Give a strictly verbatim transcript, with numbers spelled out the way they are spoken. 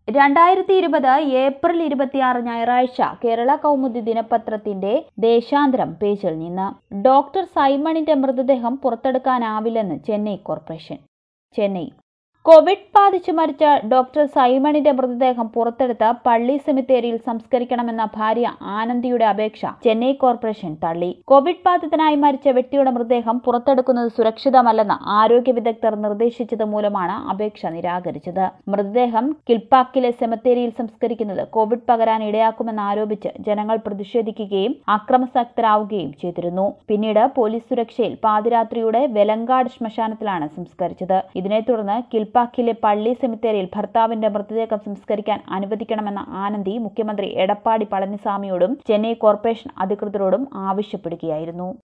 രണ്ടായിരത്തി ഇരുപത് ഏപ്രിൽ ഇരുപത്തിയാറ് ഞായറാഴ്ച കേരള കൗമുദി ദിനപത്രത്തിന്റെ ദേശാന്തരം പേജിൽ നിന്ന് ഡോക്ടർ സൈമണിന്റെ മൃതദേഹം പുറത്തെടുക്കാനാവില്ലെന്ന് ചെന്നൈ കോർപ്പറേഷൻ. ചെന്നൈ കോവിഡ് ബാധിച്ച് മരിച്ച ഡോക്ടർ സൈമണിന്റെ മൃതദേഹം പുറത്തെടുത്ത് പള്ളി സെമിത്തേരിയിൽ സംസ്കരിക്കണമെന്ന ഭാര്യ ആനന്ദിയുടെ അപേക്ഷ ചെന്നൈ കോർപ്പറേഷൻ തള്ളി. കോവിഡ് ബാധിതനായി മരിച്ച വ്യക്തിയുടെ മൃതദേഹം പുറത്തെടുക്കുന്നത് സുരക്ഷിതമല്ലെന്ന് ആരോഗ്യ വിദഗ്ധർ നിർദ്ദേശിച്ചത് മൂലമാണ് അപേക്ഷ നിരാകരിച്ചത്. മൃതദേഹം കിൽപാക്കിലെ സെമിത്തേരിയിൽ സംസ്കരിക്കുന്നത് കോവിഡ് പകരാൻ ഇടയാക്കുമെന്ന് ആരോപിച്ച് ജനങ്ങൾ പ്രതിഷേധിക്കുകയും അക്രമാസക്തരാവുകയും ചെയ്തിരുന്നു. പിന്നീട് പോലീസ് സുരക്ഷയിൽ പാതിരാത്രിയോടെ വെലങ്കാട് ശ്മശാനത്തിലാണ് സംസ്കരിച്ചത്. ഇതിനെ തുടർന്ന് കിൽ പാക്കിലെ പള്ളി സെമിത്തേരിയിൽ ഭർത്താവിന്റെ മൃതദേഹം സംസ്കരിക്കാൻ അനുവദിക്കണമെന്ന ആനന്ദി മുഖ്യമന്ത്രി എടപ്പാടി പളനിസാമിയോടും ചെന്നൈ കോർപ്പറേഷൻ അധികൃതരോടും ആവശ്യപ്പെടുകയായിരുന്നു.